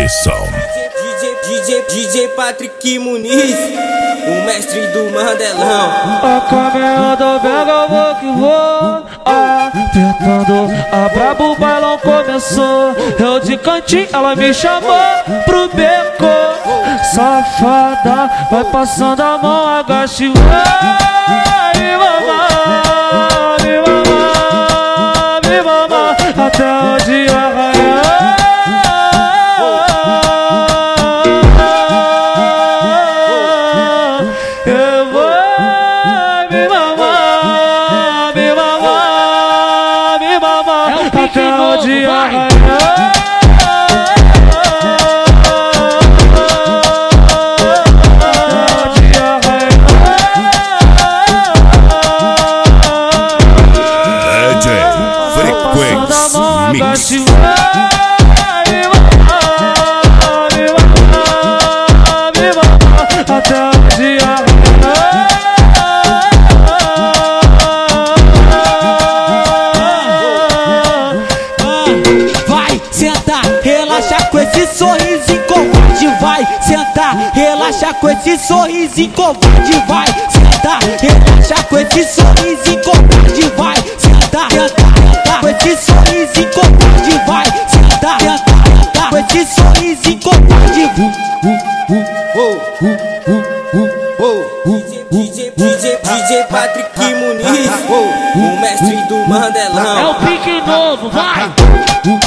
Produção. DJ Patrick Muniz, o mestre do Mandelão. A caminhada pega, vou que vou. Apertando a brabo, o bailão começou. Eu de cantinho, ela me chamou pro beco. Safada, vai passando a mão, agacha e vai. Me mamar, até o dia raiar. Eu vou me mamar, até o dia raiar. Mix. Até o dia vai sentar, relaxa com esse sorrisinho covarde. Vai sentar, relaxa com esse sorrisinho covarde. Vai sentar, relaxa com esse sorrisinho covarde. Vai sentar, com esse sorrisinho covarde. Vai sentar, com esse sorrisinho covarde. DJ Patrick Muniz, o mestre do Mandelão. é o pique novo, vai!